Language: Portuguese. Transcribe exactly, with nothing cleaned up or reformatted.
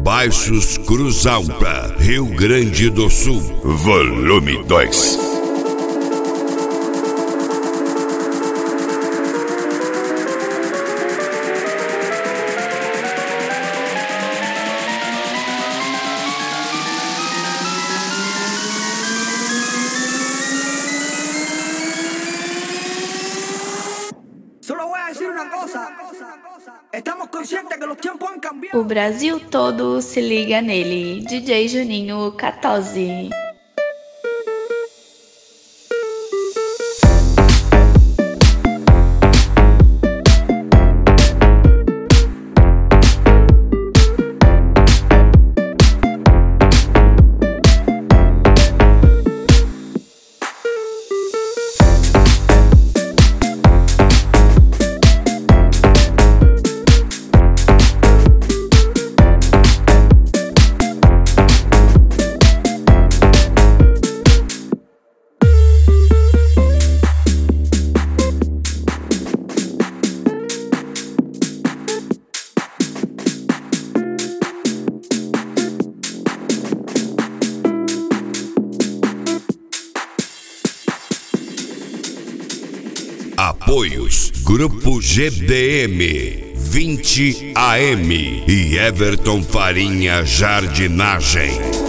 Baixos Cruz Alta, Rio Grande do Sul. Volume dois. O Brasil todo se liga nele, D J Juninho quatorze. Apoios: Grupo G D M, vinte A M e Everton Farinha Jardinagem.